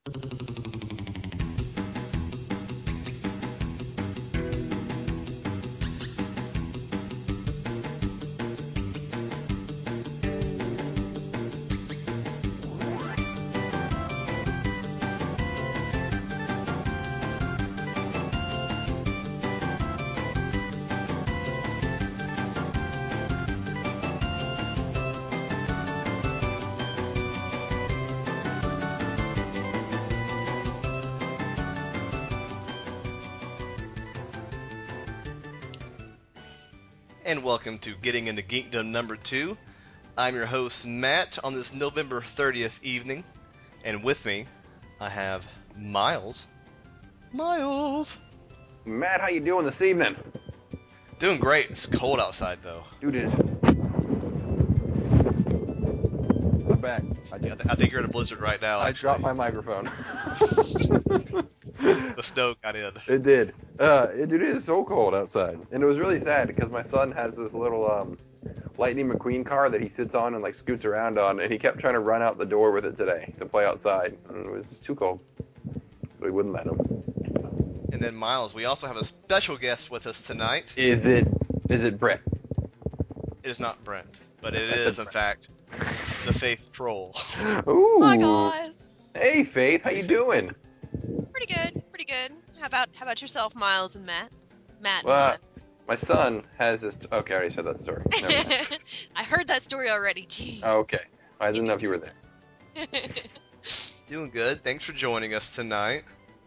And welcome to Getting Into Geekdom number 2. I'm your host, Matt, on this November 30th evening. And with me, I have Miles. Miles! Matt, how you doing this evening? Doing great. It's cold outside, though. Dude, it is. I'm back. I think you're in a blizzard right now. I dropped my microphone. The snow got in. It did. It is so cold outside. And it was really sad because my son has this little Lightning McQueen car that he sits on and like scoots around on, and he kept trying to run out the door with it today to play outside. And it was just too cold. So we wouldn't let him. And then Miles, we also have a special guest with us tonight. Is it Brett? It is not Brent, but it is, in fact, the Faith Troll. Ooh. Hi guys. Hey Faith, how you doing? Pretty good. How about yourself, Miles and Matt? Matt. Well, my son has this. Okay, I already said that story. Never mind. I heard that story already. Jeez. Oh, okay. I didn't know if you were there. Doing good. Thanks for joining us tonight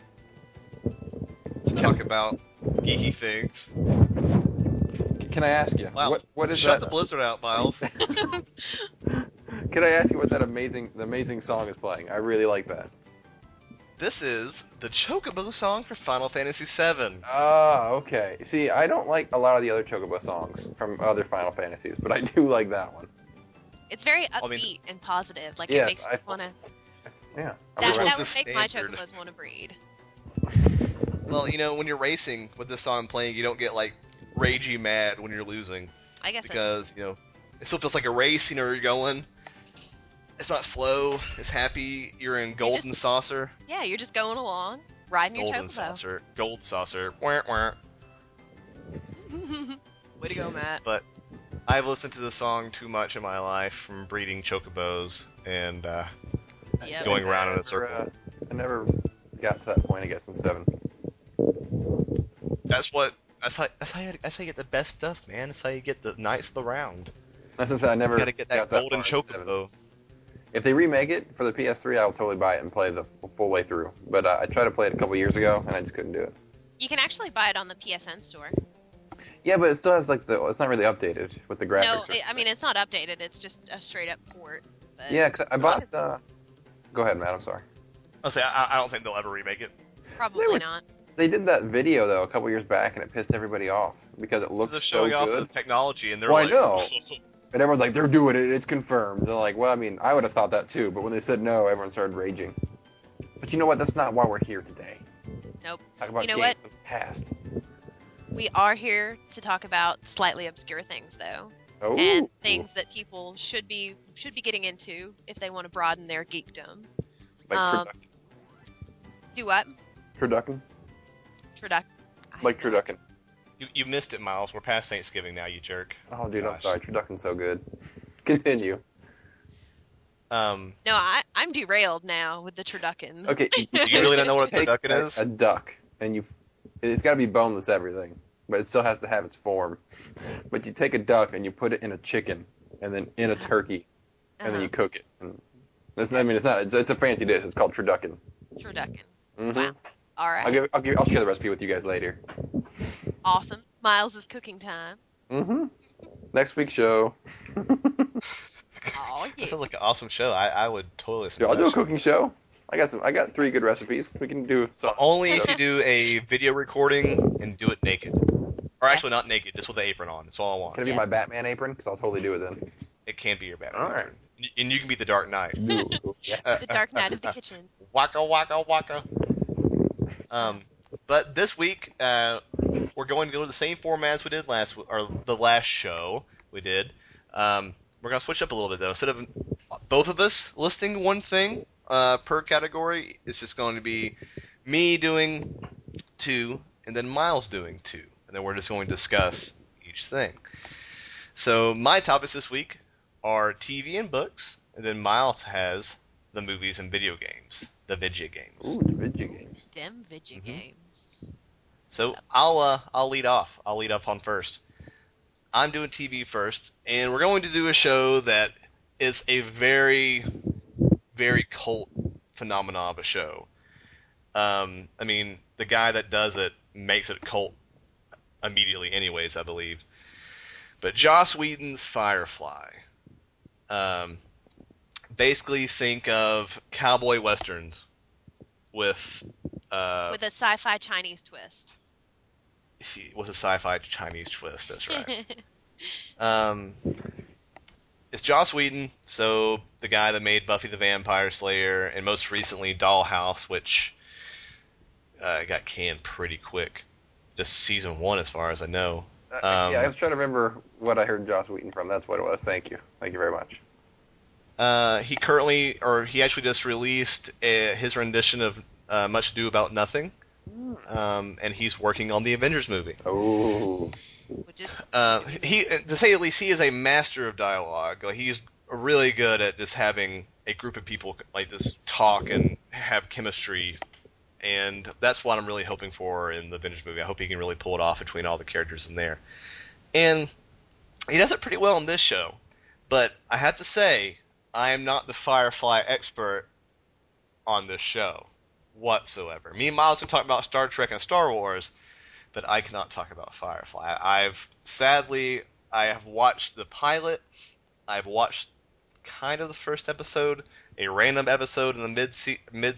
to talk about geeky things. Can I ask you? Wow. What is Shut that? the blizzard out, Miles. Can I ask you what that amazing song is playing? I really like that. This is the Chocobo song for Final Fantasy VII. Ah, okay. See, I don't like a lot of the other Chocobo songs from other Final Fantasies, but I do like that one. It's very upbeat and positive. Like yes, it makes you want to. Yeah. That was would the make my standard. chocobos want to breed. Well, you know, when you're racing with this song playing, you don't get, like, ragey mad when you're losing. I guess. Because, you know, it still feels like a race, you know, where you're going. It's not slow, it's happy, you're in Golden Saucer. Yeah, you're just going along, riding your Golden chocobo. Saucer. Gold Saucer. Wah, wah. Way to go, Matt. But I've listened to this song too much in my life from breeding chocobos and Yep. going around in a circle. I never got to that point, I guess, in 7. That's how you get the best stuff, man. That's how you get the Knights of the Round. That's something I never You gotta get that got golden far in 7. chocobo. If they remake it for the PS3, I'll totally buy it and play the full way through. But I tried to play it a couple years ago, and I just couldn't do it. You can actually buy it on the PSN store. Yeah, but it still has like it's not really updated with the No, graphics. I mean it's not updated. It's just a straight up port. But Yeah, because I bought. Go ahead, Matt. I'm sorry. I'll say I don't think they'll ever remake it. Probably They would- not. They did that video though a couple years back, and it pissed everybody off because it looked They're so showing off good. the technology, and they're Well, I like, know. And everyone's like, they're doing it. It's confirmed. They're like, well, I mean, I would have thought that too. But when they said no, everyone started raging. But you know what? That's not why we're here today. Nope. Talk about You know games what? of the past. We are here to talk about slightly obscure things, though, Oh. and things that people should be getting into if they want to broaden their geekdom. Like Do what? Turducken? Traduc. Like Turducken. you missed it, Miles. We're past Thanksgiving now, you jerk. Oh, dude, I'm Gosh. sorry. Turducken's so good. Continue. No, I'm derailed now with the Traducans. Okay. Do you really not know what a Take turducken is? a duck, and it's got to be boneless everything, but it still has to have its form. But you take a duck and you put it in a chicken, and then in a turkey, and then you cook it. And it's a fancy dish. It's called turducken. Traducan. Mm-hmm. Wow. All right. I'll share the recipe with you guys later. Awesome. Miles' cooking time. Mm-hmm. Next week's show. Oh That yeah. sounds like an awesome show. I would totally listen Dude, to I'll that do a show. cooking show. I got 3 good recipes. We can do some. But only if you do a video recording and do it naked. Or actually not naked, just with the apron on. That's all I want. Can it be my Batman apron? Because I'll totally do it then. It can be your Batman. All right. apron. And you can be the Dark Knight. Ooh, yes. The Dark Knight of the Kitchen. Waka waka waka. But this week we're going to go to the same format as we did the last show we did. We're going to switch up a little bit though. Instead of both of us listing one thing, per category. It's just going to be me doing 2, and then Miles doing 2, and then we're just going to discuss each thing. So my topics this week are TV and books, and then Miles has the movies and video games, the video games. Ooh, the video games. Dem video Mhm. games. So I'll lead off. I'll lead off on first. I'm doing TV first, and we're going to do a show that is a very, very cult phenomenon of a show. I mean, the guy that does it makes it cult immediately, anyways, I believe. But Joss Whedon's Firefly. Basically, think of cowboy westerns with With a sci-fi Chinese twist. a sci-fi Chinese twist. That's right. It's Joss Whedon, so the guy that made Buffy the Vampire Slayer, and most recently Dollhouse, which got canned pretty quick. Just season 1, as far as I know. Yeah, I was trying to remember what I heard Joss Whedon from. That's what it was. Thank you. Thank you very much. He actually just released his rendition of Much Ado About Nothing, and he's working on the Avengers movie. Oh. Which is To say the least, he is a master of dialogue. Like, he's really good at just having a group of people like just talk and have chemistry, and that's what I'm really hoping for in the Avengers movie. I hope he can really pull it off between all the characters in there, and he does it pretty well in this show. But I have to say, I am not the Firefly expert on this show whatsoever. Me and Miles can talk about Star Trek and Star Wars, but I cannot talk about Firefly. I have watched the pilot. I've watched kind of the first episode, a random episode in the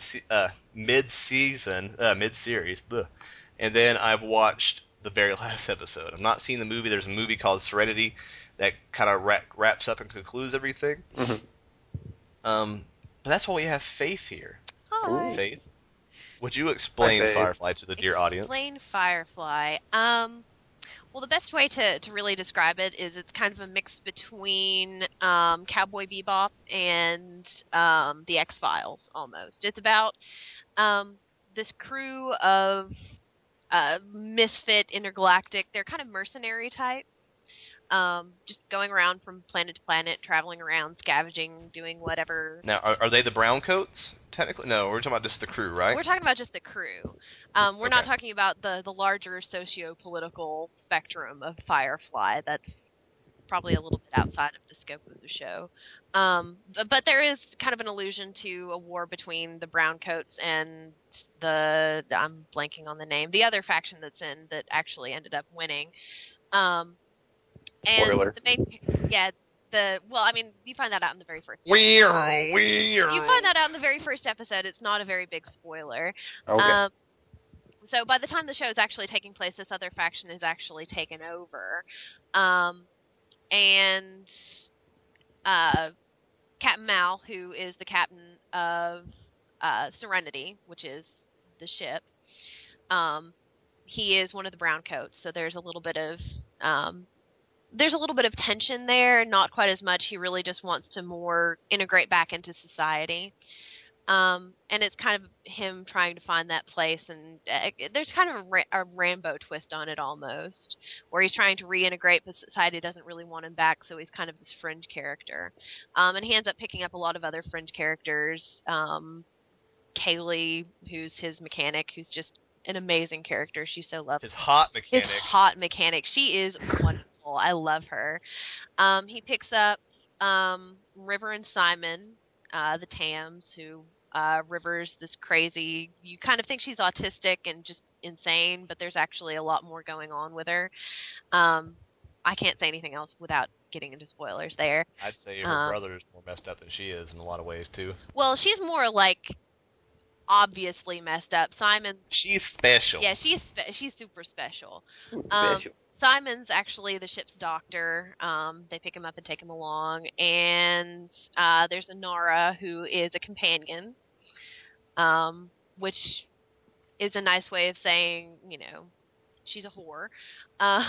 mid-series, and then I've watched the very last episode. I'm not seeing the movie. There's a movie called Serenity that kind of wraps up and concludes everything. Mhm. But that's why we have Faith here. hi. Faith, would you explain Faith. Firefly to the dear audience? Explain Firefly. Well, the best way to really describe it is it's kind of a mix between Cowboy Bebop and the X-Files, almost. It's about this crew of misfit intergalactic, they're kind of mercenary types, just going around from planet to planet, traveling around, scavenging, doing whatever. Now, are they the brown coats? Technically, no. We're talking about just the crew, right? We're talking about just the crew. We're not talking about the larger socio-political spectrum of Firefly. That's probably a little bit outside of the scope of the show. But there is kind of an allusion to a war between the browncoats and I'm blanking on the name, the other faction that's in that actually ended up winning. And Spoiler. the main, you find that out in the very first. You You find that out in the very first episode. It's not a very big spoiler. Okay. So by the time the show is actually taking place, this other faction is actually taken over. And Captain Mal, who is the captain of Serenity, which is the ship, he is one of the browncoats. So there's a little bit of tension there. Not quite as much. He really just wants to more integrate back into society. And it's kind of him trying to find that place, and there's kind of a Rambo twist on it almost, where he's trying to reintegrate, but society doesn't really want him back, so he's kind of this fringe character. And he ends up picking up a lot of other fringe characters. Kaylee, who's his mechanic, who's just an amazing character. She's so lovely. His hot mechanic. His hot mechanic. She is wonderful. I love her. He picks up River and Simon, the Tams, who River's this crazy, you kind of think she's autistic and just insane, but there's actually a lot more going on with her. I can't say anything else without getting into spoilers there. I'd say her brother's more messed up than she is in a lot of ways, too. Well, she's more like obviously messed up. Simon. She's special. Yeah, she's super special. Special. Simon's actually the ship's doctor. They pick him up and take him along. And there's Inara, who is a companion, which is a nice way of saying, she's a whore.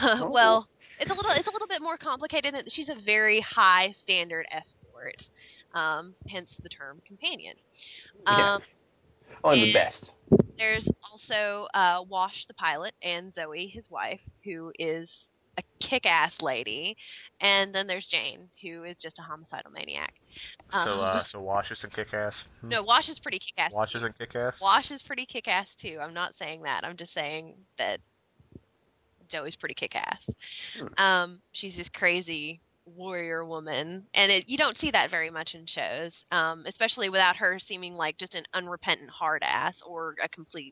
Well, it's a little bit more complicated. She's a very high standard escort. hence the term companion. Yes. Only the best. There's also Wash the pilot and Zoe, his wife, who is a kick-ass lady, and then there's Jane, who is just a homicidal maniac. So Wash is and Kick-Ass? No, Wash is pretty kick-ass. Wash is and Kick-Ass? Wash is pretty kick-ass too. I'm not saying that. I'm just saying that Zoe's pretty kick-ass. She's this crazy warrior woman, and you don't see that very much in shows, especially without her seeming like just an unrepentant hard ass or a complete,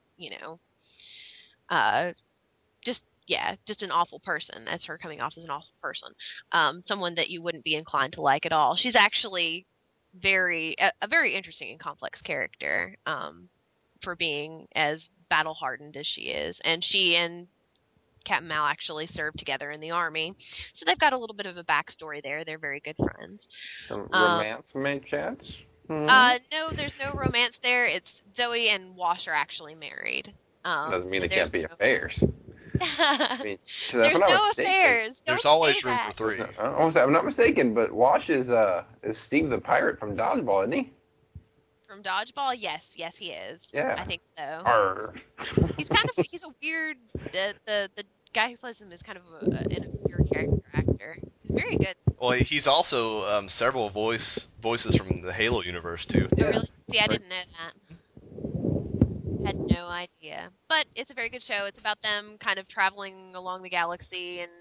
just an awful person, as her coming off as an awful person, someone that you wouldn't be inclined to like at all. She's actually a very interesting and complex character, for being as battle-hardened as she is, and she and Captain Mal actually served together in the army, so they've got a little bit of a backstory there. They're very good friends. Some romance may chance? No, there's no romance there. It's Zoe and Wash are actually married. Doesn't mean it can't be affairs. I mean, there's no affairs. There's always room for three. I'm not mistaken, but Wash is Steve the Pirate from Dodgeball, isn't he? From Dodgeball, yes, he is. Yeah, I think so. Arr. He's a weird. The guy who plays him is kind of an obscure character actor. He's very good. Well, he's also several voices from the Halo universe too. Oh, really? See, I didn't know that. Had no idea. But it's a very good show. It's about them kind of traveling along the galaxy, and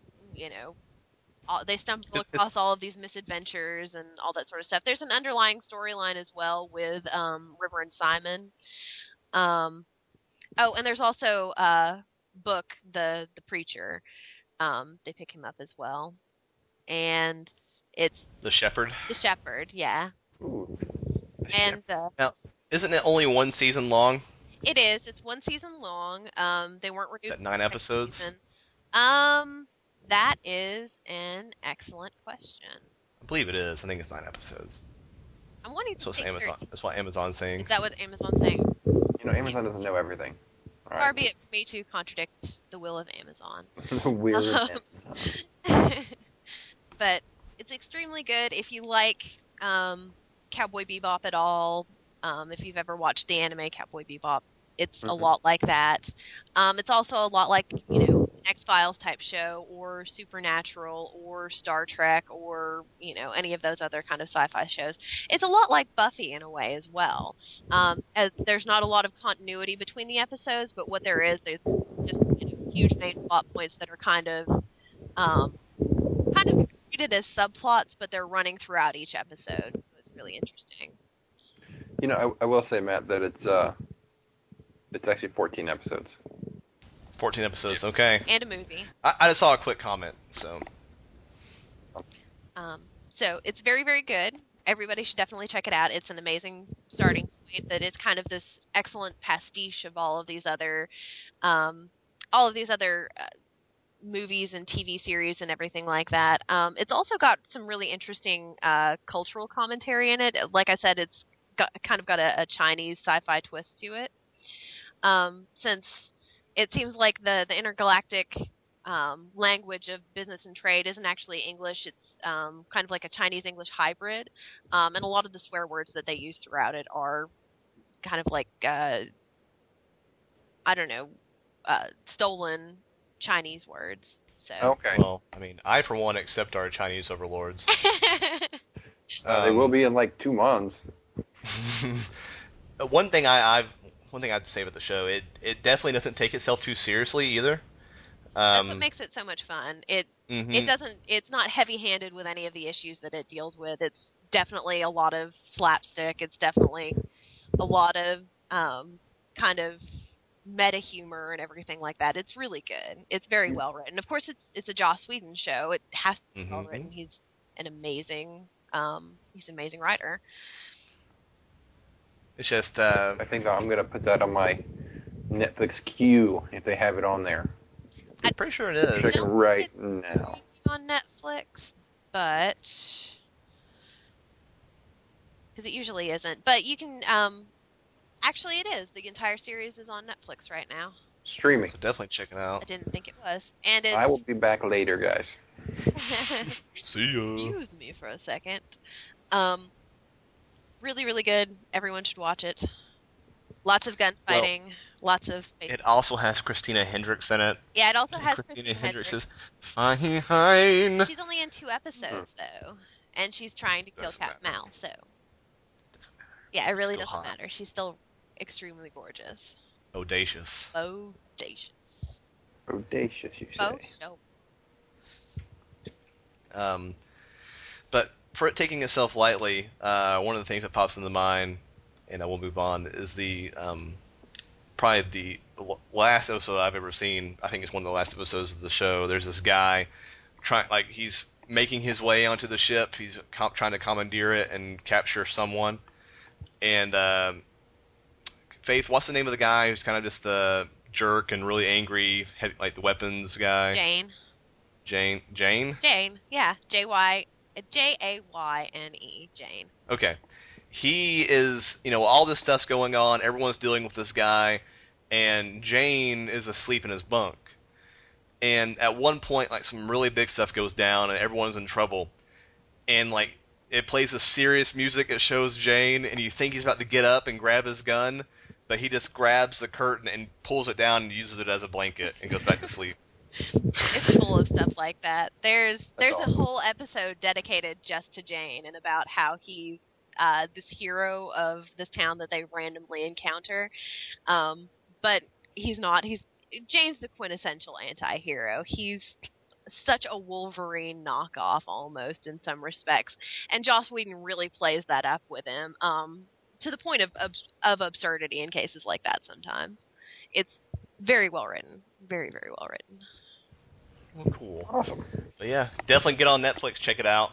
they stumble across all of these misadventures and all that sort of stuff. There's an underlying storyline as well with River and Simon. And there's also Book, the preacher. They pick him up as well, and it's the Shepherd. The Shepherd, yeah. Ooh, and now, isn't it only one season long? It is. It's one season long. They weren't renewed. Is that 9 episodes? Season. That is an excellent question. I believe it is. I think it's 9 episodes. I'm wanting to. So it's Amazon. That's what Amazon's saying. Is that what Amazon's saying? Amazon doesn't know everything. Far be it for me to contradict the will of Amazon. The will of Amazon. But it's extremely good if you like Cowboy Bebop at all. If you've ever watched the anime Cowboy Bebop, it's a lot like that. It's also a lot like, an X-Files type show, or Supernatural, or Star Trek, or, any of those other kind of sci-fi shows. It's a lot like Buffy in a way as well. As there's not a lot of continuity between the episodes, but what there is, there's just huge main plot points that are kind of treated as subplots, but they're running throughout each episode, so it's really interesting. I will say, Matt, that it's actually 14 episodes. 14 episodes, okay. And a movie. I just saw a quick comment, so. So it's very, very good. Everybody should definitely check it out. It's an amazing starting point. That it's kind of this excellent pastiche of all of these other movies and TV series and everything like that. It's also got some really interesting cultural commentary in it. Like I said, it's kind of got a Chinese sci-fi twist to it. Since it seems like the intergalactic language of business and trade isn't actually English, it's kind of like a Chinese-English hybrid, and a lot of the swear words that they use throughout it are kind of like, stolen Chinese words. So. Okay. Well, I for one accept our Chinese overlords. They will be in like 2 months. One thing I have to say about the show, it definitely doesn't take itself too seriously either. That's what makes it so much fun. It's not heavy-handed with any of the issues that it deals with. It's definitely a lot of slapstick. It's definitely a lot of kind of meta humor and everything like that. It's really good. It's very well written. Of course, it's a Joss Whedon show. It has to be well written. He's an amazing writer. It's just. I think I'm gonna put that on my Netflix queue if they have it on there. I'm pretty sure it is. Checking right now. On Netflix, but because it usually isn't. But you can. Actually, it is. The entire series is on Netflix right now. Streaming. So definitely check it out. I didn't think it was. And it's... I will be back later, guys. See ya. Excuse me for a second. Really, really good. Everyone should watch it. Lots of gunfighting. Lots of. It also has Christina Hendricks in it. Yeah, it also And has Christina Hendricks Hendricks. is fine. She's only in 2 episodes though, and she's trying to kill Doesn't Captain matter. Mal. So yeah, it really Still doesn't hot. matter. She's still extremely gorgeous. Audacious. Bodacious. Audacious, you say. Oh, no. But for it taking itself lightly, one of the things that pops into mind, and I will move on, is the probably the last episode I've ever seen. I think it's one of the last episodes of the show. There's this guy he's making his way onto the ship. He's trying to commandeer it and capture someone. And Faith, what's the name of the guy who's kind of just the jerk and really angry, like the weapons guy? Jane. Jane? Yeah. Jayne. Jane. Okay. He is, all this stuff's going on, everyone's dealing with this guy, and Jane is asleep in his bunk. And at one point, some really big stuff goes down, and everyone's in trouble. And, it plays this serious music that shows Jane, and you think he's about to get up and grab his gun, but he just grabs the curtain and pulls it down and uses it as a blanket and goes back to sleep. It's full of stuff like that. There's awesome. a whole episode dedicated just to Jane and about how he's this hero of this town that they randomly encounter. But he's not. Jane's the quintessential anti-hero. He's such a Wolverine knockoff almost in some respects. And Joss Whedon really plays that up with him to the point of absurdity in cases like that sometimes. It's very well written. Very, very well written. Well, cool. Awesome. But yeah, definitely get on Netflix, check it out.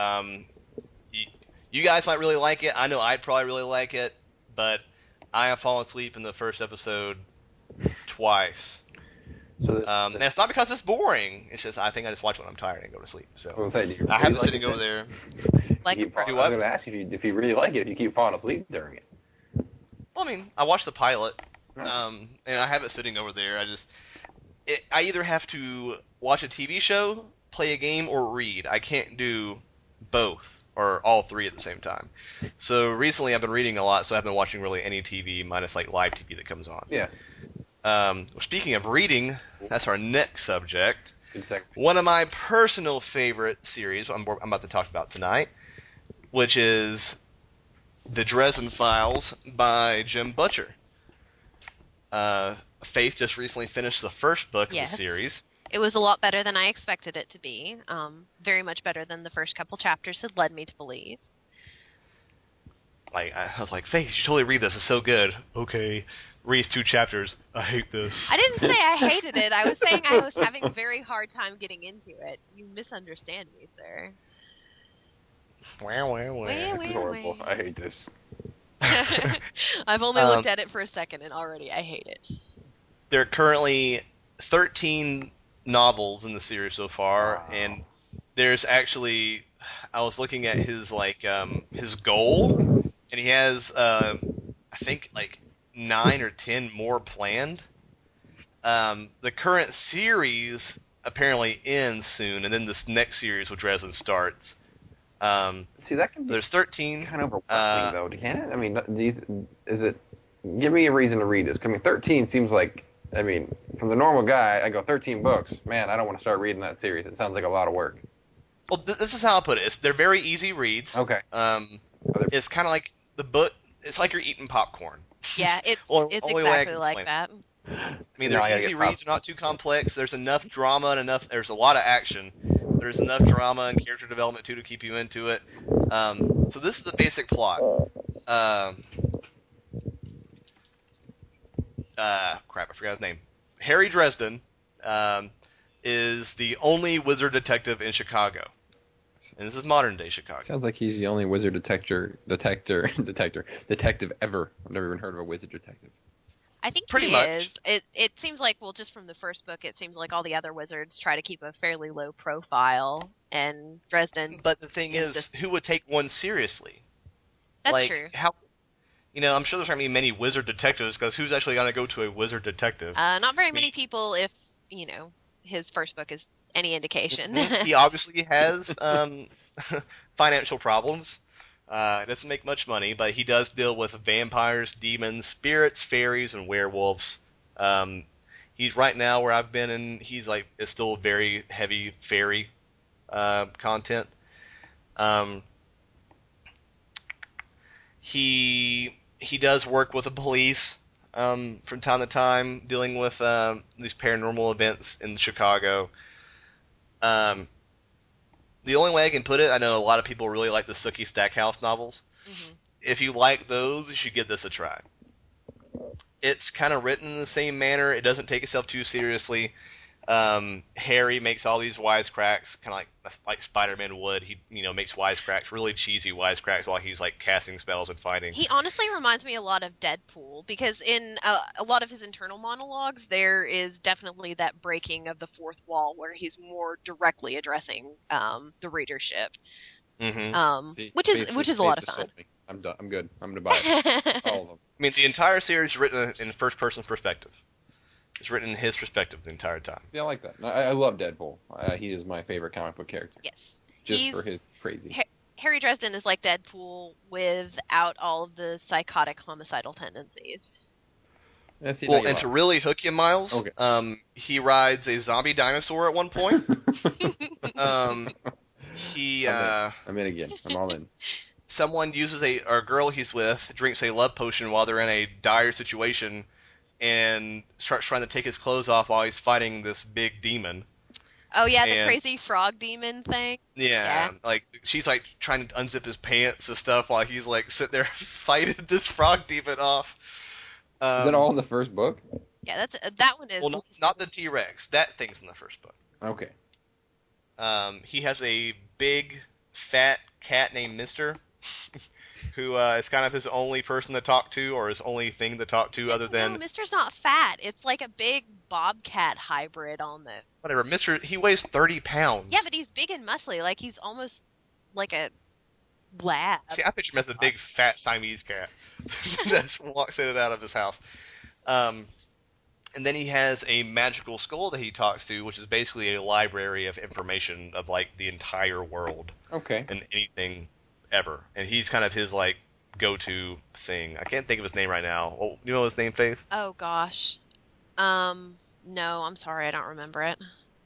You guys might really like it. I know I'd probably really like it, but I have fallen asleep in the first episode twice. So And it's not because it's boring. It's just I think I just watch when I'm tired and go to sleep. I So was gonna say, do you I really have it like sitting it over then? there. Like You keep falling- Do I what? was going to ask you if you really like it, if you keep falling asleep during it. Well, I mean, I watched the pilot, Nice. and I have it sitting over there. I either have to watch a TV show, play a game, or read. I can't do both or all three at the same time. So recently I've been reading a lot, so I haven't been watching really any TV minus live TV that comes on. Yeah. Speaking of reading, that's our next subject. Good second. One of my personal favorite series I'm about to talk about tonight, which is The Dresden Files by Jim Butcher. Faith just recently finished the first book of Yes. the series. It was a lot better than I expected it to be. Very much better than the first couple chapters had led me to believe. I was like, Faith, you should totally read this. It's so good. Okay, reads 2 chapters. I hate this. I didn't say I hated it. I was saying I was having a very hard time getting into it. You misunderstand me, sir. Wah, wah, wah. Wah, This is horrible. I hate this. I've only looked at it for a second and already I hate it. There are currently 13 novels in the series so far, Wow. and there's actually, I was looking at his his goal, and he has I think 9 or 10 more planned. The current series apparently ends soon, and then this next series with Dresden starts. See, that can be There's 13. kind of overwhelming, though, can it? I mean, give me a reason to read this. I mean, 13 seems like, from the normal guy, I go 13 books. Man, I don't want to start reading that series. It sounds like a lot of work. Well, this is how I put it. They're very easy reads. Okay. It's kind of like the book. It's like you're eating popcorn. Yeah, it's Well, it's only way I exactly can like explain that. I Now mean, they're I gotta easy get reads, they're not too complex. There's enough drama and there's a lot of action. There's enough drama and character development too to keep you into it. So this is the basic plot. Crap, I forgot his name. Harry Dresden is the only wizard detective in Chicago. And this is modern day Chicago. Sounds like he's the only wizard detective ever. I've never even heard of a wizard detective. I think Pretty he much. is. It seems like, well, just from the first book, it seems like all the other wizards try to keep a fairly low profile, and Dresden. But the thing It's is, just- who would take one seriously? That's true. How? I'm sure there's not going to be many wizard detectives, because who's actually going to go to a wizard detective? Not very many people, if his first book is any indication. He obviously has financial problems. It doesn't make much money, but he does deal with vampires, demons, spirits, fairies, and werewolves. He's right now where I've been in. He's like it's still very heavy fairy content. He does work with the police from time to time, dealing with these paranormal events in Chicago. The only way I can put it, I know a lot of people really like the Sookie Stackhouse novels. Mm-hmm. If you like those, you should give this a try. It's kind of written in the same manner. It doesn't take itself too seriously. Harry makes all these wisecracks, kind of like Spider-Man would. He makes wisecracks, really cheesy wisecracks, while he's like casting spells and fighting. He honestly reminds me a lot of Deadpool, because in a lot of his internal monologues, there is definitely that breaking of the fourth wall where he's more directly addressing the readership, See, which is a lot of fun. I'm done. I'm good. I'm gonna buy it. All of them. I mean, the entire series is written in first-person perspective. It's written in his perspective the entire time. See, I like that. I love Deadpool. He is my favorite comic book character. Yes. Just for his crazy. Harry Dresden is like Deadpool without all of the psychotic homicidal tendencies. Well, and to really hook you, Miles, okay. He rides a zombie dinosaur at one point. I'm in again. I'm all in. Someone uses a girl he's with drinks a love potion while they're in a dire situation and starts trying to take his clothes off while he's fighting this big demon. Oh yeah, the crazy frog demon thing. Yeah, like she's like trying to unzip his pants and stuff while he's like sitting there fighting this frog demon off. Is that all in the first book? Yeah, that one is. Well, not the T-Rex. That thing's in the first book. Okay. He has a big, fat cat named Mister, who is kind of his only person to talk to, or his only thing to talk to, other than... No, Mister's not fat. It's like a big bobcat hybrid almost. Whatever. Mister, he weighs 30 pounds. Yeah, but he's big and muscly. Like, he's almost like a lab. See, I picture him as a big, fat Siamese cat that walks in and out of his house. And then he has a magical skull that he talks to, which is basically a library of information of, like, the entire world. Okay. And anything ever. And he's kind of his, like, go-to thing. I can't think of his name right now. Oh, you know his name, Faith? Oh, gosh. No, I'm sorry, I don't remember it.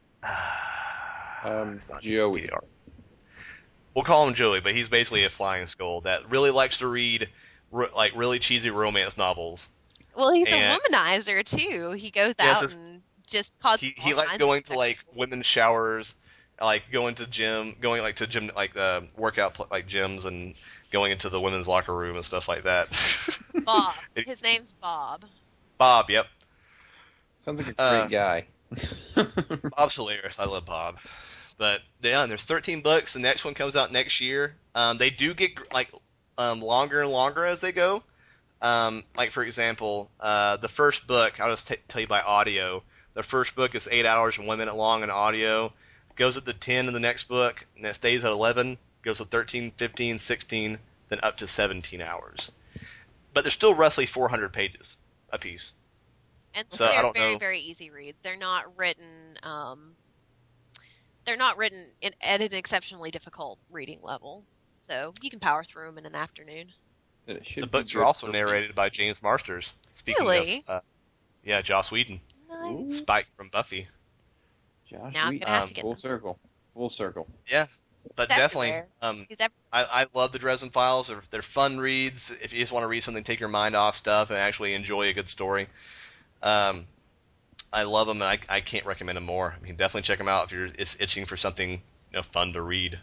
Joey. We'll call him Joey, but he's basically a flying skull that really likes to read, like, really cheesy romance novels. Well, he's a womanizer, too. He goes out and just causes He likes going to, like, women's showers, like, going to gym, workout, like, gyms, and going into the women's locker room and stuff like that. Bob. His name's Bob. Bob, yep. Sounds like a great guy. Bob's hilarious. I love Bob. But, yeah, there's 13 books. The next one comes out next year. They do get, like, longer and longer as they go. Like, for example, the first book, I'll just tell you by audio. The first book is 8 hours and 1 minute long in audio. Goes up to 10 in the next book, and it stays at 11. Goes to 13, 15, 16, then up to 17 hours. But they're still roughly 400 pages a piece. And so they're I don't very, know. very easy reads. They're not written. They're not written at an exceptionally difficult reading level, so you can power through them in an afternoon. The books are also narrated by James Marsters. Speaking of, yeah, Joss Whedon, Nice. Spike from Buffy. Josh Now I'm Whedon. gonna have to get Full them. circle. Full circle. Yeah, but He's definitely, everywhere. He's I love the Dresden Files. They're fun reads. If you just want to read something, take your mind off stuff, and actually enjoy a good story. I love them, and I can't recommend them more. I mean, definitely check them out if you're itching for something fun to read.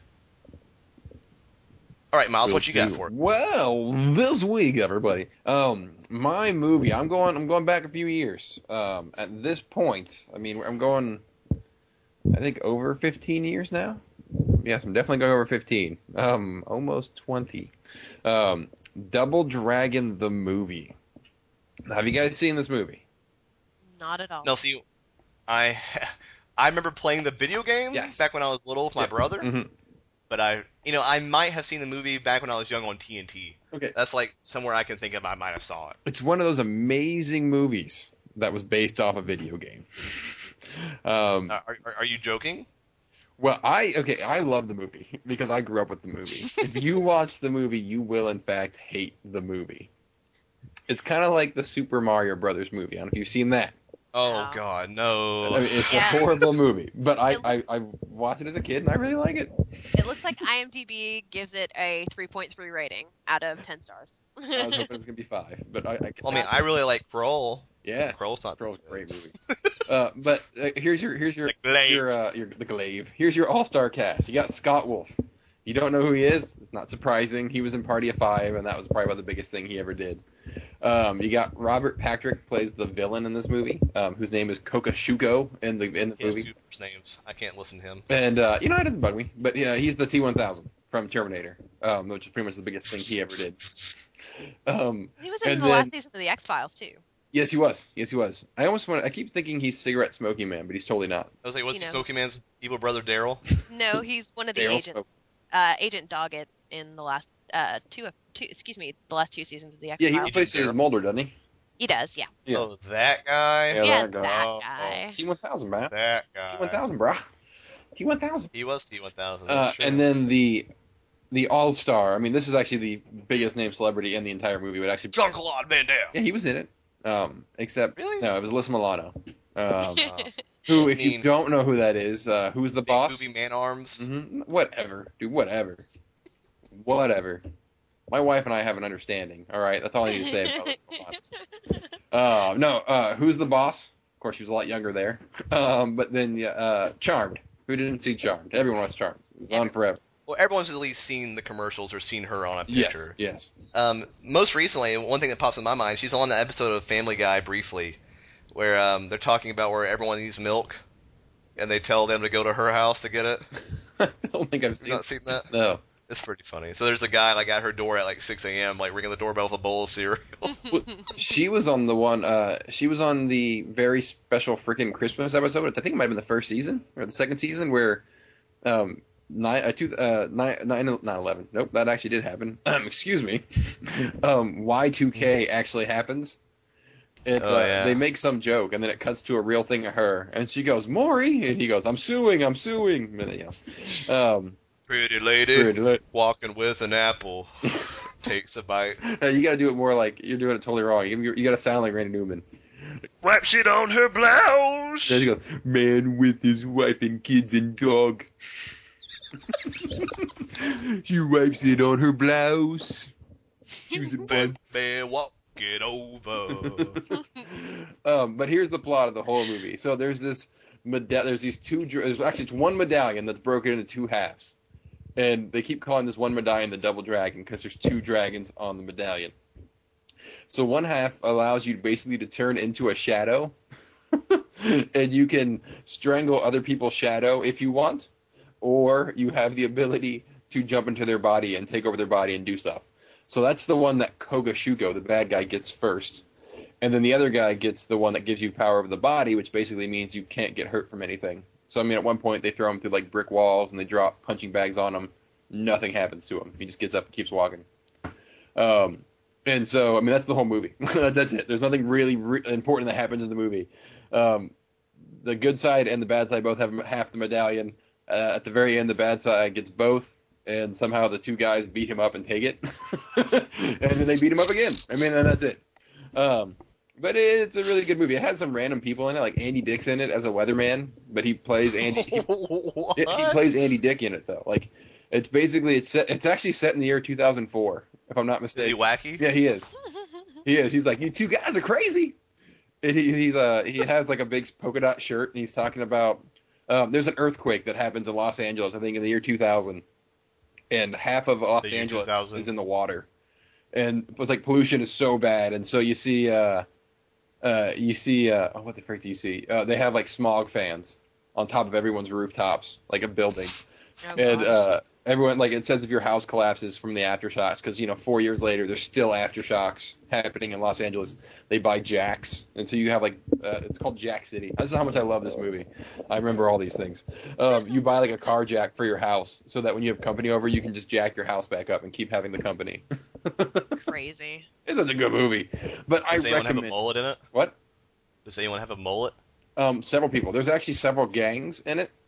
All right, Miles, what you got for it? Well, this week, everybody, my movie. I'm going back a few years. At this point, I mean, I'm going, I think, over 15 years now. Yes, I'm definitely going over 15. Almost 20. Double Dragon the movie. Have you guys seen this movie? not at all. No, see, I remember playing the video game back when I was little with my brother. Mm-hmm. But I might have seen the movie back when I was young on TNT. Okay. That's like somewhere I can think of I might have saw it. It's one of those amazing movies that was based off a video game. Are you joking? Well, I love the movie because I grew up with the movie. If you watch the movie, you will in fact hate the movie. It's kind of like the Super Mario Brothers movie. I don't know if you've seen that. Oh No. God, no. I mean, it's Yeah. a horrible movie, but I watched it as a kid and I really like it. It looks like IMDb gives it a 3.3 rating out of 10 stars. I was hoping it was gonna be 5, but I I mean, I really like Kroll. yes, Kroll's not Troll's a that great good. movie. But here's your The Glaive. the Glaive. Here's your all-star cast. You got Scott Wolf. You don't know who he is? It's not surprising. He was in Party of Five, and that was probably about the biggest thing he ever did. You got Robert Patrick plays the villain in this movie, whose name is Kokashuko in the He has movie. two first names. I can't listen to him. And it doesn't bug me, but he's the T-1000 from Terminator, which is pretty much the biggest thing he ever did. He was in And the last season of the X-Files, too. Yes, he was. Yes, he was. I keep thinking he's Cigarette Smoking Man, but he's totally not. I was like, what's You know. Smokey Man's evil brother Daryl? No, he's one of the Daryl agents. Smoke. Agent Doggett in the last the last 2 seasons of the Yeah, X-Files. he plays his Mulder, doesn't he? He does, yeah. Yeah. Oh, that guy? Yeah, Yeah, that guy. that Oh, guy. T-1000, man. That guy. T-1000, bro. T-1000. He was T-1000. That's true. And then the All-Star. I mean, this is actually the biggest name celebrity in the entire movie. But actually, Jean-Claude Van Damme. yeah, he was in it. Except Really? no, it was Alyssa Milano. Who, if you don't know who that is, who's the Big boss? Booby Man Arms. Whatever, dude. Whatever. My wife and I have an understanding. All right, that's all I need to say about Alyssa Milano. Who's the boss? Of course, she was a lot younger there. But then Charmed. Who didn't see Charmed? Everyone was Charmed. It was on forever. Well, everyone's at least seen the commercials or seen her on a Yes, picture. yes. Most recently, one thing that pops in my mind, she's on the episode of Family Guy briefly, where they're talking about where everyone needs milk, and they tell them to go to her house to get it. I don't think I've You seen not seen that? No. It's pretty funny. So there's a guy like at her door at like 6 a.m. like ringing the doorbell with a bowl of cereal. She was on the one. She was on the very special freaking Christmas episode. I think it might have been the first season or the second season where 9/11. Nope, that actually did happen. Excuse me. Y2K actually happens. They make some joke, and then it cuts to a real thing of her, and she goes, "Maury," and he goes, "I'm suing." And then, Pretty lady pretty lit. walking with an apple takes a bite. You got to do it more like you're doing it totally wrong. You got to sound like Randy Newman. Wipe shit on her blouse. Then she goes, "Man with his wife and kids and dog." She wipes it on her blouse. Choosing buns. Man, walk it over. But here's the plot of the whole movie. So there's this there's it's one medallion that's broken into two halves, and they keep calling this one medallion the double dragon because there's two dragons on the medallion. So one half allows you basically to turn into a shadow, and you can strangle other people's shadow if you want, or you have the ability to jump into their body and take over their body and do stuff. So that's the one that Kogashuko, the bad guy, gets first. And then the other guy gets the one that gives you power over the body, which basically means you can't get hurt from anything. So, I mean, at one point they throw him through, like, brick walls and they drop punching bags on him. Nothing happens to him. He just gets up and keeps walking. And so, I mean, that's the whole movie. That's it. There's nothing really important that happens in the movie. The good side and the bad side both have half the medallion. At the very end, the bad side gets both, and somehow the two guys beat him up and take it. And then they beat him up again. I mean, and that's it. But it's a really good movie. It has some random people in it, like Andy Dick's in it as a weatherman, but he plays Andy. He plays Andy Dick in it though. Like, it's basically it's actually set in the year 2004, if I'm not Is mistaken. he wacky? Yeah, he is. He is. He's like, you two guys are crazy. And he has like a big polka dot shirt, and he's talking about there's an earthquake that happens in Los Angeles, I think in the year 2000, and half of Los Angeles 2000. is in the water, and it's like pollution is so bad, and so you see what the frick do you see? They have like smog fans on top of everyone's rooftops, like of buildings, and everyone, like, it says if your house collapses from the aftershocks, because 4 years later there's still aftershocks happening in Los Angeles. They buy jacks, and so you have like it's called Jack City. This is how much I love this movie. I remember all these things. You buy like a car jack for your house, so that when you have company over, you can just jack your house back up and keep having the company. Crazy. It's such a good movie. But Does I anyone recommend. have a mullet in it? What? Does anyone have a mullet? Several people. There's actually several gangs in it.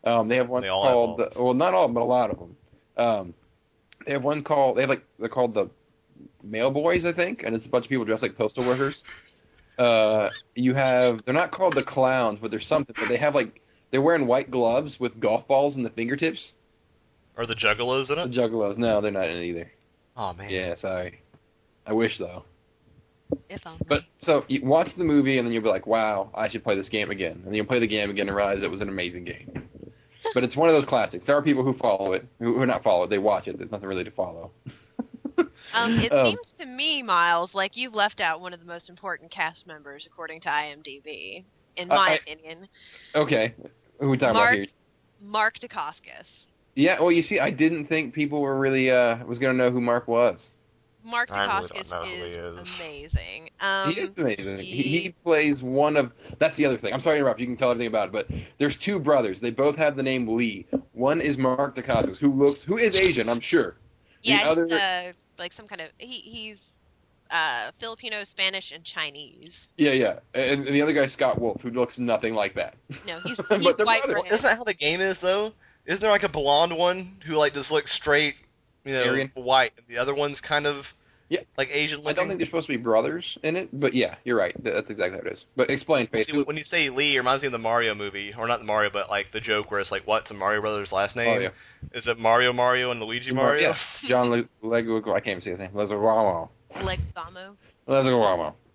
They have one They all have called, malls. well, not all, but a lot of them. They have one called, they're called the Mail Boys, I think, and it's a bunch of people dressed like postal workers. They're not called the Clowns, but there's something, but they have they're wearing white gloves with golf balls in the fingertips. Are the Juggalos in The it? Juggalos, no, they're not in it either. Oh man. Yeah, sorry. I wish though. If only. But so you watch the movie and then you'll be like, "Wow, I should play this game again." And then you'll play the game again and realize it was an amazing game. But it's one of those classics. There are people who follow it, who not follow it. They watch it. There's nothing really to follow. It seems to me, Miles, like you've left out one of the most important cast members according to IMDb, in my opinion. Okay, who are we talking about here? Mark Dacascos. Yeah, well, you see, I didn't think people were really was going to know who Mark was. Mark I really Dacascos don't know who he is is. amazing. He is amazing. He plays one of... That's the other thing. I'm sorry to interrupt. You can tell everything about it, but there's two brothers. They both have the name Lee. One is Mark Dacascos, who is Asian, I'm sure. Yeah, other... he's like some kind of... He's Filipino, Spanish, and Chinese. Yeah. And the other guy's Scott Wolf, who looks nothing like that. No, he's But they're white. brothers. Well, isn't that how the game is though? Isn't there like a blonde one who just looks straight, Aryan? white, and the other one's kind of like Asian looking? I don't think they're supposed to be brothers in it, but yeah, you're right. That's exactly how it is. But explain, Faith. See, when you say Lee, it reminds me of the Mario movie, or not the Mario, but like the joke where it's like, what's a Mario Brother's last name? Oh, yeah. Is it Mario and Luigi Mario? Yeah, John Leguizamo. I can't even say his name. Leguizamo. Leguizamo.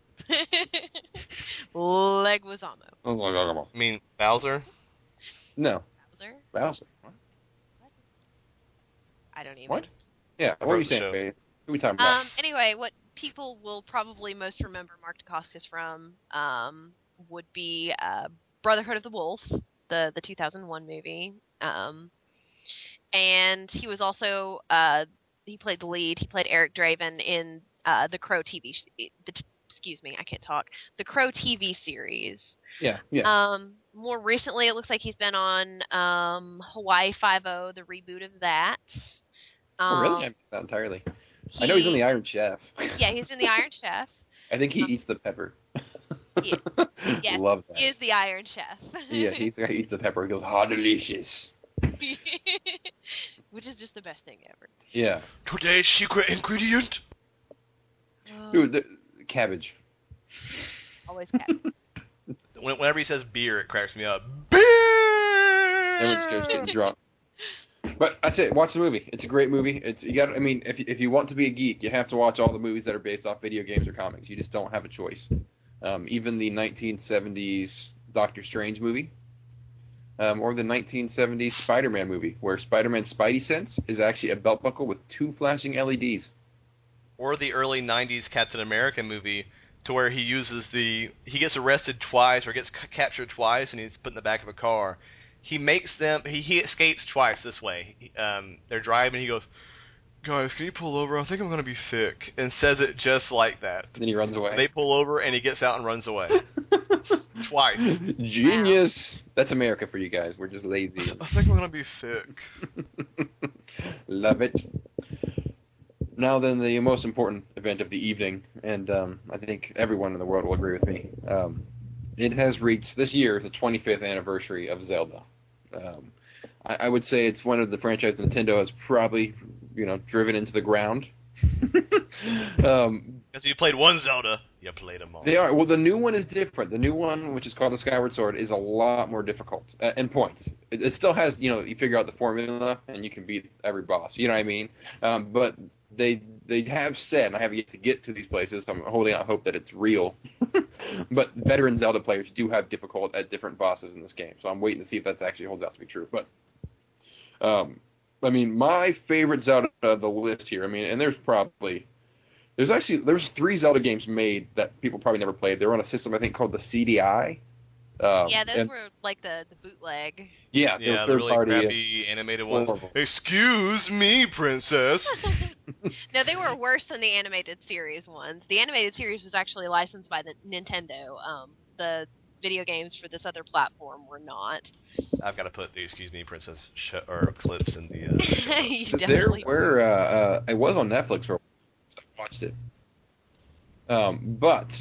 Leguizamo. Leguizamo. I mean, Bowser? No. Bowser? Bowser. What? I don't even. What? Yeah, what wrote are you the saying, show. Faith? Who are we talking about? Anyway, what people will probably most remember Mark Dacascos from would be Brotherhood of the Wolf, the 2001 movie. And he was also he played the lead. He played Eric Draven in the Crow TV. Excuse me, I can't talk. The Crow TV series. Yeah. More recently, it looks like he's been on Hawaii Five-0, the reboot of that. Oh, really? I missed that entirely. I know he's in the Iron Chef. Yeah, he's in the Iron Chef. I think he eats the pepper. Yes, Love that. he is the Iron Chef. Yeah, he's the guy who eats the pepper. He goes, "How delicious." Which is just the best thing ever. Yeah. Today's secret ingredient? Dude, the cabbage. Always cabbage. Whenever he says beer, it cracks me up. Beer! Everyone's just getting drunk. But I say, watch the movie. It's a great movie. If you want to be a geek, you have to watch all the movies that are based off video games or comics. You just don't have a choice. Even the 1970s Doctor Strange movie, or the 1970s Spider-Man movie, where Spider-Man's Spidey sense is actually a belt buckle with two flashing LEDs. Or the early 90s Captain America movie, to where he gets arrested twice, or gets captured twice, and he's put in the back of a car. He escapes twice this way. They're driving, he goes, "Guys, can you pull over? I think I'm going to be sick." And says it just like that. Then he runs away. They pull over, and he gets out and runs away. Twice. Genius! That's America for you guys. We're just lazy. I think I'm going to be sick. Love it. Now then, the most important event of the evening, and I think everyone in the world will agree with me. It has reached, this year is the 25th anniversary of Zelda. I would say it's one of the franchises Nintendo has probably, driven into the ground. Because you played one Zelda, you played them all. They are. Well, the new one is different. The new one, which is called the Skyward Sword, is a lot more difficult in points. It still has, you figure out the formula and you can beat every boss. You know what I mean? But they have said, and I have yet to get to these places, so I'm holding out hope that it's real. But veteran Zelda players do have difficult at different bosses in this game, so I'm waiting to see if that actually holds out to be true. But my favorite Zelda of the list here. And there's three Zelda games made that people probably never played. They were on a system I think called the CDI. Yeah, those were like the bootleg. Yeah, the really crappy animated ones. Horrible. Excuse me, princess. No, they were worse than the animated series ones. The animated series was actually licensed by the Nintendo. The video games for this other platform were not. I've got to put the Excuse Me, Princess clips in the show notes. You definitely it was on Netflix for a while, so I watched it. But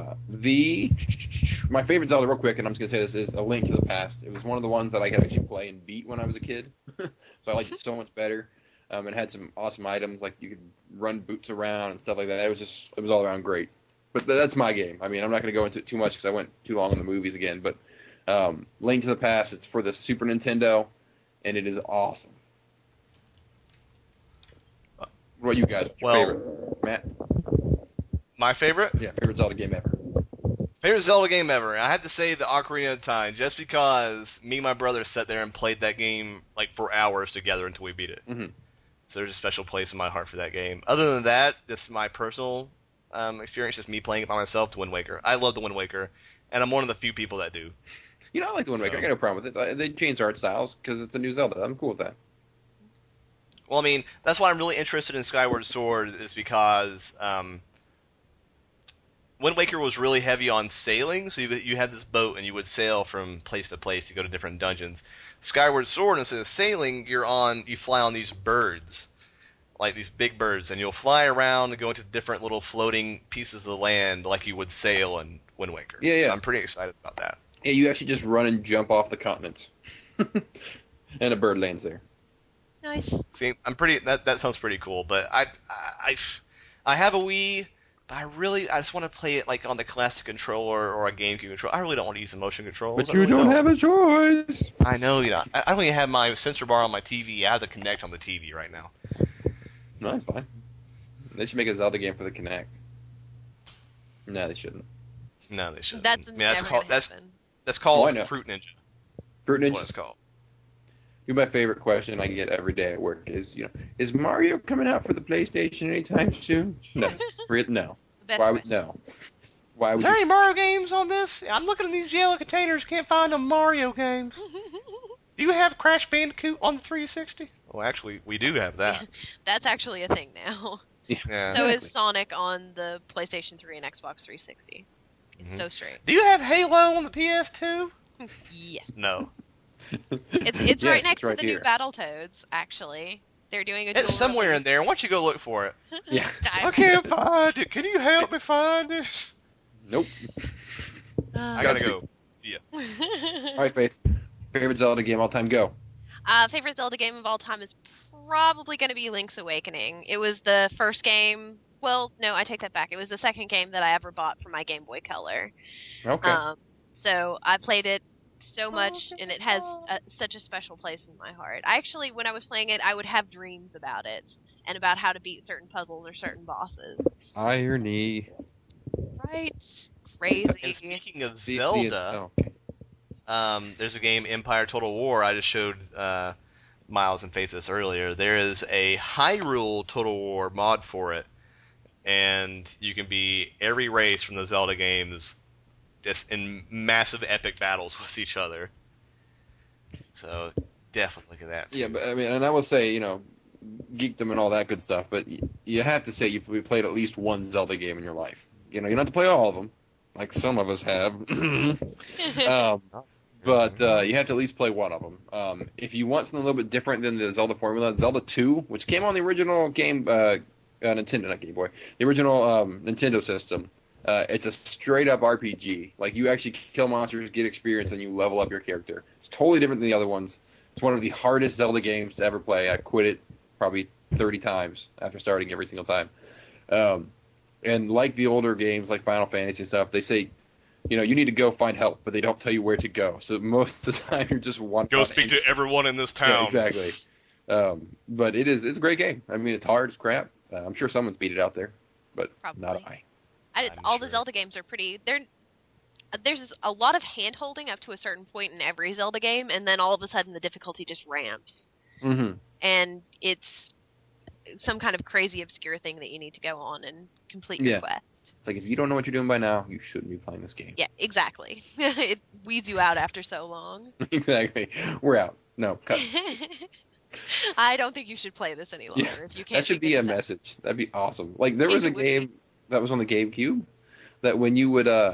my favorite Zelda, real quick, and I'm just gonna say this, is A Link to the Past. It was one of the ones that I could actually play and beat when I was a kid, so I liked it so much better. It had some awesome items, like you could run boots around and stuff like that. It was all around great. But that's my game. I mean, I'm not gonna go into it too much because I went too long in the movies again. But Link to the Past, it's for the Super Nintendo, and it is awesome. What about you guys? What's your favorite? Matt? My favorite? Yeah, favorite Zelda game ever. Favorite Zelda game ever. I have to say the Ocarina of Time, just because me and my brother sat there and played that game like for hours together until we beat it. Mm-hmm. So there's a special place in my heart for that game. Other than that, just my personal experience, just me playing it by myself, to Wind Waker. I love the Wind Waker, and I'm one of the few people that do. You know, I like the Wind Waker. I got no problem with it. They changed art styles because it's a new Zelda. I'm cool with that. Well, I mean, that's why I'm really interested in Skyward Sword, is because Wind Waker was really heavy on sailing, so you had this boat and you would sail from place to place to go to different dungeons. Skyward Sword, instead of sailing, you fly on these birds, like these big birds, and you'll fly around and go into different little floating pieces of land like you would sail in Wind Waker. Yeah. So I'm pretty excited about that. Yeah, you actually just run and jump off the continents, and a bird lands there. Nice. See, that sounds pretty cool, but I have a Wii. I just want to play it like on the classic controller or a GameCube controller. I really don't want to use the motion controls. But you don't have a choice. I know, I don't even have my sensor bar on my TV. I have the Kinect on the TV right now. No, that's fine. They should make a Zelda game for the Kinect. No, they shouldn't. No, they shouldn't. That's never gonna happen. That's called I know. Fruit Ninja. Fruit Ninja. That's what it's called. My favorite question I get every day at work is, is Mario coming out for the PlayStation anytime soon? No. No. No. Why would Is there any Mario games on this? I'm looking at these yellow containers, can't find no Mario games. Do you have Crash Bandicoot on the 360? Well, actually, we do have that. That's actually a thing now. Yeah. So is Sonic on the PlayStation 3 and Xbox 360. It's so straight. Do you have Halo on the PS2? Yeah. No. It's Yes, right next it's right to the here. new Battletoads, actually. They're doing a It's somewhere in there. Why don't you go look for it? Yeah. I can't find it. Can you help me find it? Nope. I gotta go. See ya. All right, Faith. Favorite Zelda game all time, go. Favorite Zelda game of all time is probably going to be Link's Awakening. It was the first game. Well, no, I take that back. It was the second game that I ever bought for my Game Boy Color. Okay. So I played it so much, and it has such a special place in my heart. When I was playing it, I would have dreams about it and about how to beat certain puzzles or certain bosses. Irony. Right? Crazy. And speaking of Zelda, there's a game, Empire Total War. I just showed Miles and Faith this earlier. There is a Hyrule Total War mod for it, and you can be every race from the Zelda games, just in massive epic battles with each other. So definitely look at that. Yeah, but I mean, and I will say, geekdom and all that good stuff, but you have to say you've played at least one Zelda game in your life. You don't have to play all of them, like some of us have. But you have to at least play one of them. If you want something a little bit different than the Zelda formula, Zelda 2, which came on the original game, Nintendo, not Game Boy, the original Nintendo system, it's a straight-up RPG. Like, you actually kill monsters, get experience, and you level up your character. It's totally different than the other ones. It's one of the hardest Zelda games to ever play. I quit it probably 30 times after starting every single time. And like the older games, like Final Fantasy and stuff, they say, you need to go find help, but they don't tell you where to go. So most of the time, you're just wandering. Go speak to everyone in this town. Yeah, exactly. But it's a great game. I mean, it's hard as crap. I'm sure someone's beat it out there, but Probably. not I. All the Zelda games are pretty. There's a lot of hand-holding up to a certain point in every Zelda game, and then all of a sudden the difficulty just ramps. Mm-hmm. And it's some kind of crazy obscure thing that you need to go on and complete your quest. It's like, if you don't know what you're doing by now, you shouldn't be playing this game. Yeah, exactly. It weeds you out after so long. Exactly. We're out. No, cut. I don't think you should play this any longer if you can't. That should be a message. That'd be awesome. Like, there was a game that was on the GameCube that when you would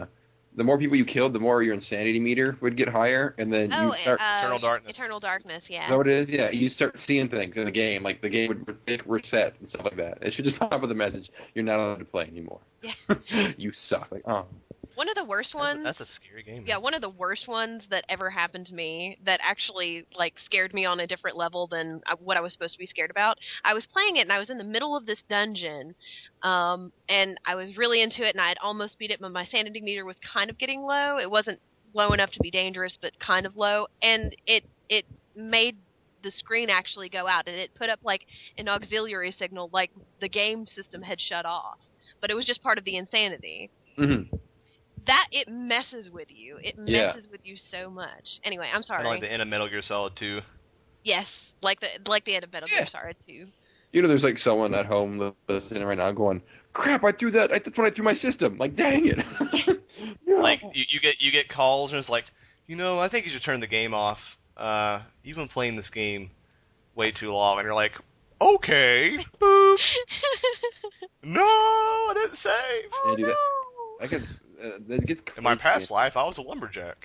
the more people you killed, the more your insanity meter would get higher, and then you start. Eternal Darkness. Eternal Darkness, yeah. Is that what it is? Yeah, you start seeing things in the game, like the game would reset and stuff like that. It should just pop up with a message: you're not allowed to play anymore. Yeah. You suck. Like, oh. One of the worst ones. That's a scary game. Yeah, one of the worst ones that ever happened to me that actually scared me on a different level than what I was supposed to be scared about. I was playing it and I was in the middle of this dungeon, and I was really into it and I had almost beat it, but my sanity meter was kind of getting low. It wasn't low enough to be dangerous, but kind of low, and it made the screen actually go out, and it put up an auxiliary signal, like the game system had shut off, but it was just part of the insanity. Mm-hmm. That, it messes with you. It messes with you so much. Anyway, I'm sorry. Kind of like the end of Metal Gear Solid 2. Yes, like the end of Metal Gear Solid 2. You know, there's someone at home listening right now going, "Crap! That's when I threw my system. Dang it!" No. You get calls and it's like, I think you should turn the game off. You've been playing this game way too long, and you're like, okay, boop. No, I didn't save. Oh, Yeah, no. That gets In my past life, I was a lumberjack.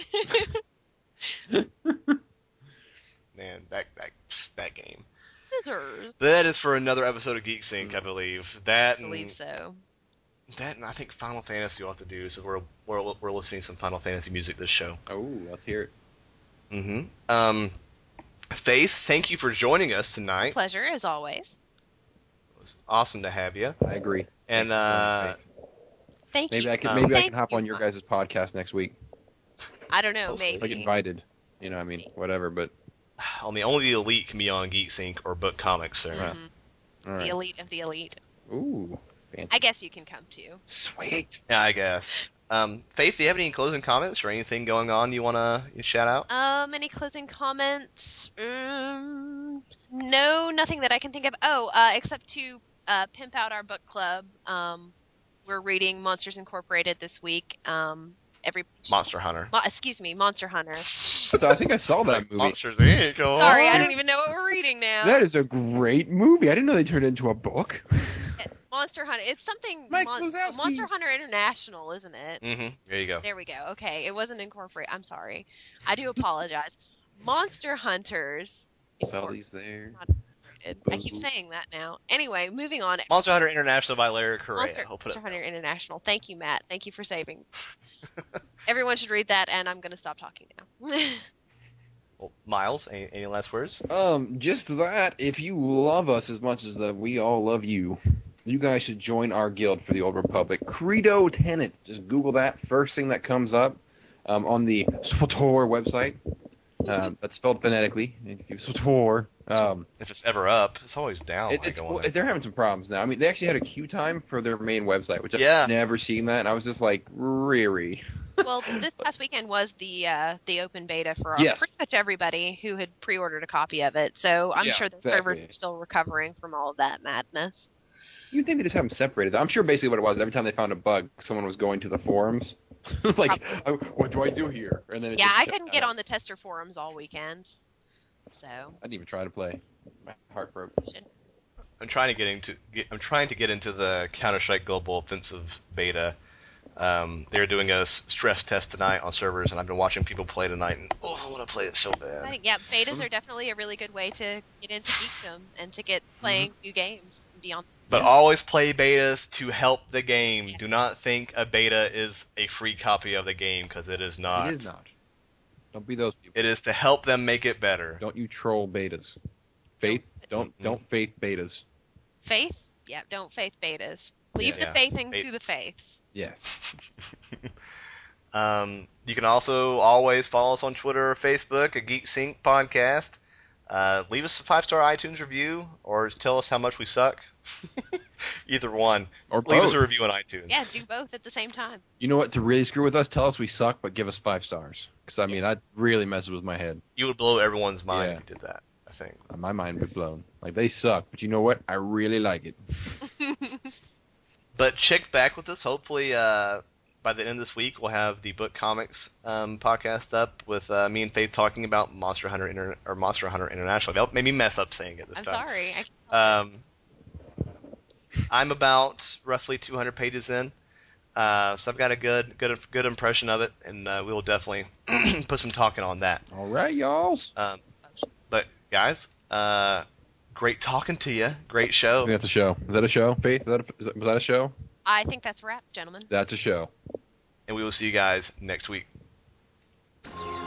Man, that game. Scissors. That is for another episode of Geek Sync, I believe. I believe so. That and I think Final Fantasy we'll have to do, so we're listening to some Final Fantasy music this show. Oh, let's hear it. Mm-hmm. Faith, thank you for joining us tonight. Pleasure, as always. It was awesome to have you. I agree. And thank you. Maybe I can hop on your guys' podcast next week. I don't know, Hopefully. maybe. Invited. Whatever. But I mean, only the elite can be on Geek Sync or Book Comics, sir. Mm-hmm. all right. The elite of the elite. Ooh, fancy. I guess you can come too. Sweet. Yeah, I guess. Faith, do you have any closing comments or anything going on you want to shout out? Any closing comments? No, nothing that I can think of. Except to pimp out our book club. We're reading Monsters Incorporated this week. Monster Hunter. Monster Hunter. So I think I saw that movie. Monsters Inc. Sorry, I don't even know what we're reading now. That is a great movie. I didn't know they turned it into a book. Monster Hunter. It's something. Mike Wazowski. Monster Hunter International, isn't it? Mm-hmm. There you go. There we go. Okay, it wasn't incorporated. I'm sorry. I do apologize. Monster Hunters. Sully's there. I keep saying that now. Anyway, moving on. Monster Hunter International by Larry Correa. Monster Hunter International. Thank you, Matt. Thank you for saving. Everyone should read that, and I'm going to stop talking now. Well, Miles, any last words? Just that. If you love us as much as we all love you, you guys should join our guild for the Old Republic. Credo Tenant. Just Google that. First thing that comes up on the SWTOR website. That's spelled phonetically. If you SWTOR. If it's ever up, it's always down. They're having some problems now. I mean, they actually had a queue time for their main website, which Yeah. I've never seen that, and I was just like, really? Well, this past weekend was the open beta for Yes. pretty much everybody who had pre-ordered a copy of it. So I'm Yeah, sure the exactly. servers are still recovering from all of that madness. You'd think they just have them separated. I'm sure basically what it was, every time they found a bug, someone was going to the forums. Like, what do I do here? And then I couldn't get on the tester forums all weekend. So I didn't even try to play. My heart broke. I'm trying to get into the Counter-Strike Global Offensive beta. They're doing a stress test tonight on servers, and I've been watching people play tonight, and I want to play it so bad. I think, betas are definitely a really good way to get into geekdom and to get playing new games and beyond. But always play betas to help the game. Do not think a beta is a free copy of the game, because it is not. It is not. Don't be those people. It is to help them make it better. Don't you troll betas. Faith, don't faith betas. Faith? Yeah, don't faith betas. Leave the faithing to the faiths. Yes. You can also always follow us on Twitter or Facebook, a Geek Sync podcast. Leave us a 5-star iTunes review, or just tell us how much we suck. Either one. Or leave both. us a review on iTunes. Yeah, do both at the same time. You know what? To really screw with us, tell us we suck, but give us 5 stars. Because, I mean, that really messes with my head. You would blow everyone's mind Yeah. if you did that, I think. My mind would be blown. Like, they suck, but you know what? I really like it. But check back with us. Hopefully, by the end of this week, we'll have the Book Comics podcast up with me and Faith talking about Monster Hunter International. That made me mess up saying it this I'm time. sorry. I'm about roughly 200 pages in. So I've got a good impression of it, and we will definitely put some talking on that. All right, y'all. But guys, great talking to you. Great show. I think that's a show. Is that a show, Faith? Was that a show? I think that's a wrap, gentlemen. That's a show. And we will see you guys next week.